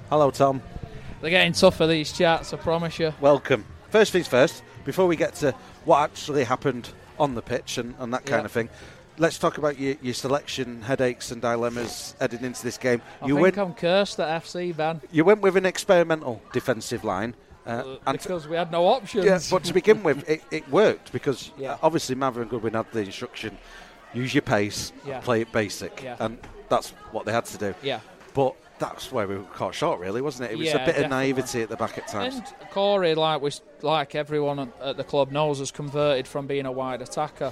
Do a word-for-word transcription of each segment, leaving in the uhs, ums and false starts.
Hello, Tom. They're getting tougher, these chats, I promise you. Welcome. First things first, before we get to what actually happened on the pitch and, and that kind yeah. of thing, let's talk about your, your selection headaches and dilemmas heading into this game. I you think went, I'm cursed at F C, Ben. You went with an experimental defensive line. Uh, and because we had no options. Yeah, but to begin with, it, it worked because yeah. obviously Mather and Goodwin had the instruction, use your pace, yeah. play it basic. Yeah. And that's what they had to do. Yeah. But that's where we were caught short, really, wasn't it? It was yeah, a bit definitely. of naivety at the back at times. And Corey, like we, like everyone at the club knows, has converted from being a wide attacker.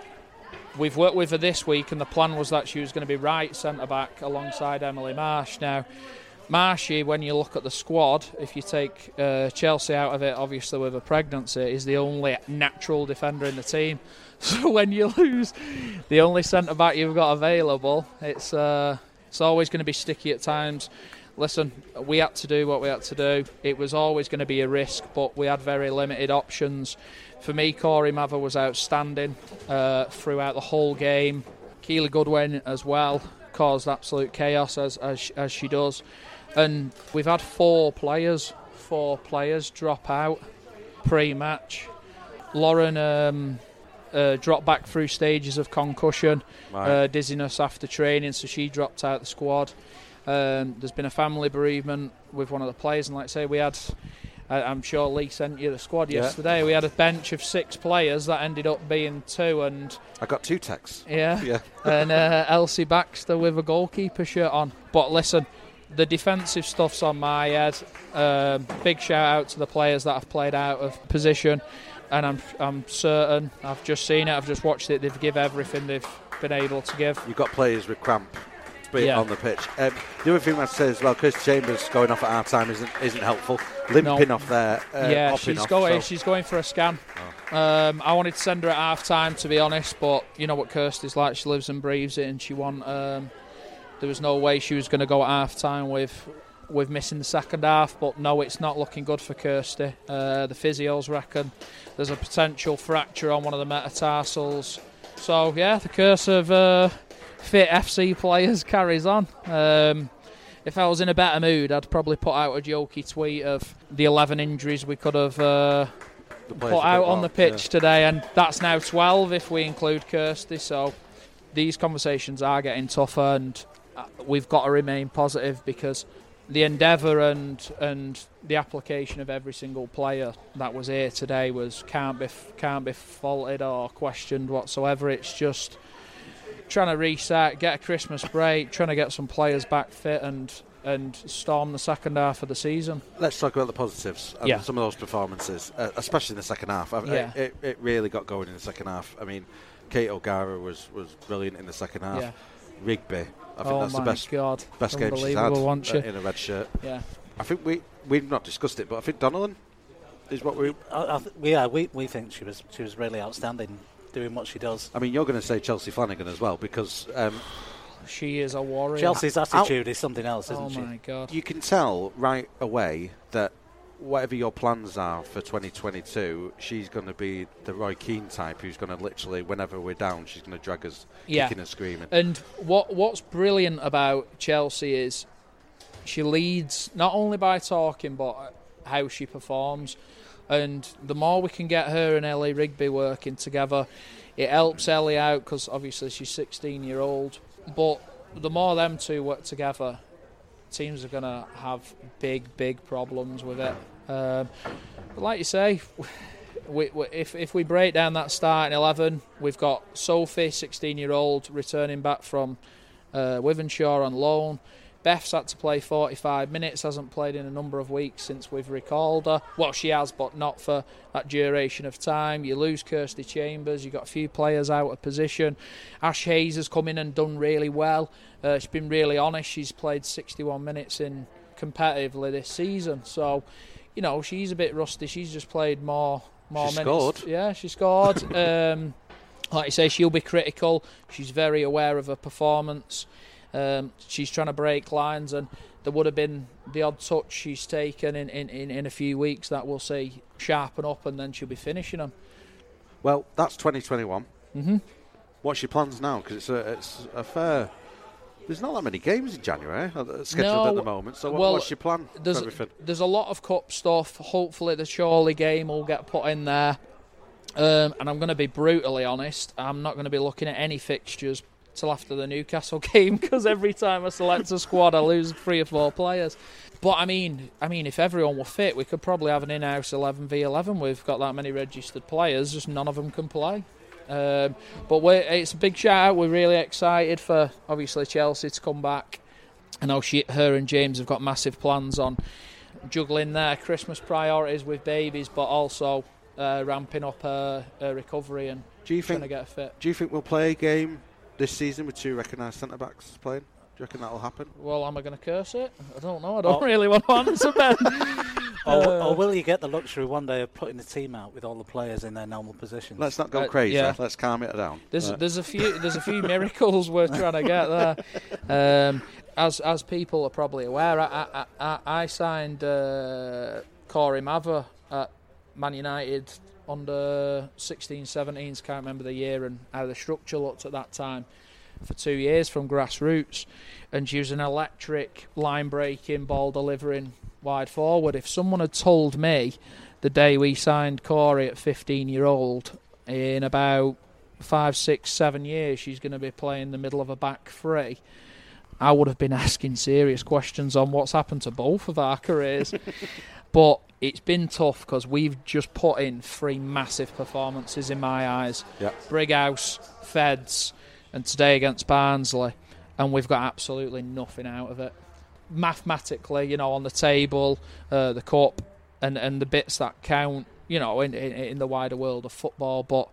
We've worked with her this week, and the plan was that she was going to be right centre-back alongside Emily Marsh. Now, Marshy, when you look at the squad, if you take uh, Chelsea out of it, obviously with a pregnancy, is the only natural defender in the team. So when you lose the only centre-back you've got available, it's... Uh, It's always going to be sticky at times. Listen, we had to do what we had to do. It was always going to be a risk, but we had very limited options. For me, Corey Mather was outstanding uh, throughout the whole game. Keely Goodwin as well caused absolute chaos as, as as she does. And we've had four players, four players drop out pre-match. Lauren um, uh, dropped back through stages of concussion. Right. Uh, dizziness after training, so she dropped out the squad. Um, there's been a family bereavement with one of the players, and like I say, we had, I, I'm sure Lee sent you the squad yeah. yesterday, we had a bench of six players that ended up being two, and I got two texts. Yeah, yeah. and uh, Elsie Baxter with a goalkeeper shirt on. But listen, the defensive stuff's on my head. Um, big shout out to the players that have played out of position, and I'm I'm certain, I've just seen it, I've just watched it, they've given everything they've been able to give. You've got players with cramp yeah. on the pitch. Um, the other thing I'd say as well, Kirsty Chambers going off at half time isn't isn't helpful. Limping no. off there. Uh, yeah, she's off, going. So. She's going for a scan. Oh. Um, I wanted to send her at half time, to be honest, but you know what Kirsty's like. She lives and breathes it, and she want. Um, there was no way she was going to go at half time with. with missing the second half, but no, it's not looking good for Kirsty. Uh, the physios reckon there's a potential fracture on one of the metatarsals. So, yeah, the curse of uh, fit F C players carries on. Um, if I was in a better mood, I'd probably put out a jokey tweet of the eleven injuries we could have uh, put out on the pitch yeah. today, and that's now twelve if we include Kirsty. So these conversations are getting tougher, and we've got to remain positive because the endeavour and and the application of every single player that was here today was can't be can't be faulted or questioned whatsoever. It's just trying to reset, get a Christmas break, trying to get some players back fit and and storm the second half of the season. Let's talk about the positives and yeah. some of those performances, uh, especially in the second half. I, yeah. it, it really got going in the second half. I mean, Kate O'Gara was, was brilliant in the second half. Yeah. Rigby, I think oh that's my the best God. best game she's had uh, in a red shirt. Yeah, I think we we've not discussed it, but I think Donnellan is what we. I, I th- yeah, we we think she was she was really outstanding doing what she does. I mean, you're going to say Chelsea Flanagan as well because um, she is a warrior. Chelsea's attitude I'll, is something else, isn't oh she? Oh my God! You can tell right away that whatever your plans are for twenty twenty-two, she's going to be the Roy Keane type who's going to literally, whenever we're down, she's going to drag us yeah. kicking and screaming. And what what's brilliant about Chelsea is she leads not only by talking but how she performs. And the more we can get her and Ellie Rigby working together, it helps Ellie out because obviously she's sixteen year old. But the more them two work together, teams are going to have big, big problems with it. Um, but like you say, we, we, if if we break down that starting eleven, we've got Sophie, sixteen-year-old, returning back from uh, Wivenshaw on loan. Beth's had to play forty-five minutes, hasn't played in a number of weeks since we've recalled her. Well, she has, but not for that duration of time. You lose Kirsty Chambers, you've got a few players out of position. Ash Hayes has come in and done really well. Uh, she's been really honest. She's played sixty-one minutes in competitively this season. So, you know, she's a bit rusty. She's just played more, more she minutes. Scored. Yeah, she scored. um, like you say, she'll be critical. She's very aware of her performance. Um, she's trying to break lines, and there would have been the odd touch she's taken in, in, in, in a few weeks that we'll see sharpen up, and then she'll be finishing them. Well, that's twenty twenty-one. Mm-hmm. What's your plans now? Because it's a, it's a fair There's not that many games in January uh, scheduled No, at the moment. So what, well, what's your plan for There's, everything? there's a lot of cup stuff. Hopefully the Chorley game will get put in there. Um, and I'm going to be brutally honest. I'm not going to be looking at any fixtures till after the Newcastle game, because every time I select a squad, I lose three or four players. But I mean, I mean, if everyone were fit, we could probably have an in-house eleven v eleven. We've got that many registered players, just none of them can play. Um, but we're, it's a big shout out. We're really excited for obviously Chelsea to come back. I know she, her and James have got massive plans on juggling their Christmas priorities with babies, but also uh, ramping up her, her recovery and do you trying think, to get fit. Do you think we'll play a game this season with two recognised centre backs playing? Do you reckon that'll happen? Well, am I going to curse it? I don't know. I don't Oh. really want to answer, Ben. Or, Uh, or will you get the luxury one day of putting the team out with all the players in their normal positions? Let's not go Uh, crazy. yeah. Let's calm it down. There's Uh, there's a few there's a few miracles we're trying to get there. Um, as as people are probably aware, I I, I, I signed uh, Corey Mather at Man United under sixteen seventeens, can't remember the year and how the structure looked at that time, for two years from grassroots, and she was an electric line breaking, ball delivering wide forward. If someone had told me the day we signed Corey at fifteen year old, in about five, six, seven years she's going to be playing the middle of a back three, I would have been asking serious questions on what's happened to both of our careers. But it's been tough because we've just put in three massive performances in my eyes. Yeah. Brighouse, Feds, and today against Barnsley, and we've got absolutely nothing out of it. Mathematically, you know, on the table, uh, the cup, and, and the bits that count, you know, in, in in the wider world of football, but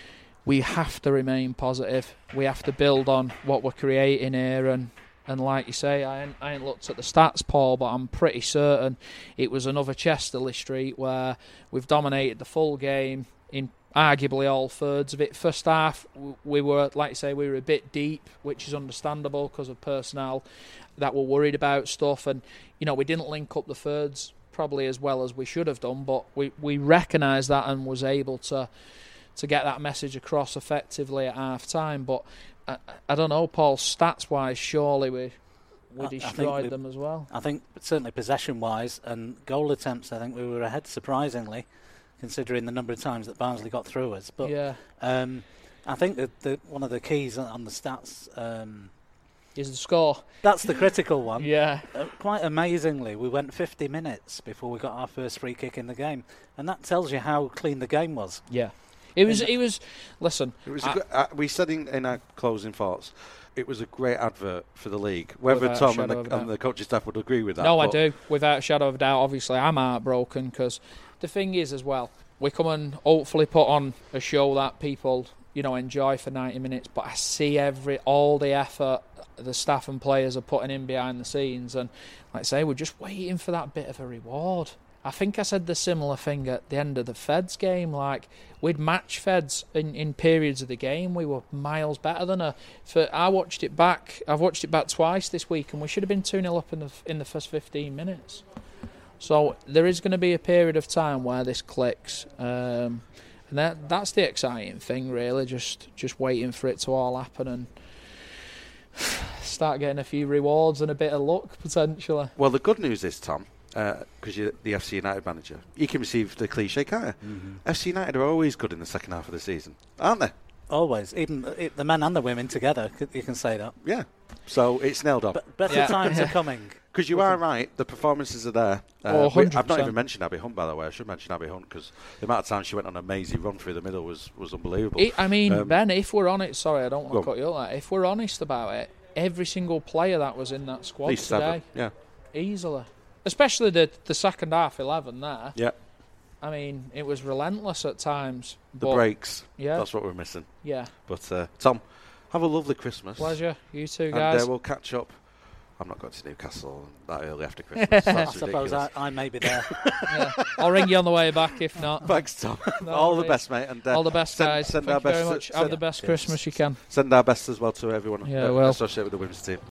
we have to remain positive. We have to build on what we're creating here, and, and like you say, I ain't, I ain't looked at the stats, Paul, but I'm pretty certain it was another Chesterley Street where we've dominated the full game in arguably all thirds of it. First half, we were, like you say, we were a bit deep, which is understandable because of personnel that were worried about stuff, and you know, we didn't link up the thirds probably as well as we should have done, but we, we recognised that and was able to to get that message across effectively at half time. But I, I don't know, Paul, stats wise, surely we we I- I think destroyed we- them as well. I think certainly possession-wise and goal attempts, I think we were ahead surprisingly, considering the number of times that Barnsley got through us. But Yeah, um, I think that the, one of the keys on- on the stats, um, is the score. that's the critical one. Yeah, Uh, quite amazingly, we went fifty minutes before we got our first free kick in the game, and that tells you how clean the game was. yeah. It was. It was. Listen, It was. I- A good, uh, we said in, in our closing thoughts, it was a great advert for the league. Whether Without a Tom and shadow of a the, and doubt. the coaching staff would agree with that. No, I but do, without a shadow of a doubt. Obviously, I'm heartbroken because the thing is, as well, we come and hopefully put on a show that people, you know, enjoy for ninety minutes. But I see every all the effort the staff and players are putting in behind the scenes, and like I say, we're just waiting for that bit of a reward. I think I said the similar thing at the end of the Feds game. Like, we'd match Feds in, in periods of the game. We were miles better than her. For I watched it back. I've watched it back twice this week, and we should have been two nil up in the in the first fifteen minutes. So there is going to be a period of time where this clicks, um, and that that's the exciting thing, really. Just just waiting for it to all happen and start getting a few rewards and a bit of luck potentially. Well, the good news is, Tom, because you're the F C United manager, you can receive the cliche, can't you? Mm-hmm. F C United are always good in the second half of the season, aren't they? Always, even uh, the men and the women together, c- you can say that. Yeah. So it's nailed on. But better Yeah. times are coming. Because you are right, the performances are there. Oh, we- I've not one hundred percent. even mentioned Abby Hunt, by the way. I should mention Abby Hunt because the amount of time she went on an amazing run through the middle was, was unbelievable. It, I mean, Um, Ben, if we're on it, sorry, I don't want go to on. cut you up there. If we're honest about it, every single player that was in that At squad least today, seven. Yeah. easily, especially the the second half eleven there. Yeah. I mean, it was relentless at times. The but breaks. Yeah, That's what we're missing. yeah. But, uh, Tom, have a lovely Christmas. Pleasure, you two And guys. uh, we'll catch up. I'm not going to Newcastle that early after Christmas. I That's suppose I, ridiculous. I may be there. Yeah. I'll ring you on the way back if not. Thanks, Tom. No All the worries. best, mate. And uh, All the best, send, guys. Send Thank our you very best. much. Send, Have the best Cheers. Christmas you can. send our best as well to everyone Yeah, uh, well. associated with the women's team.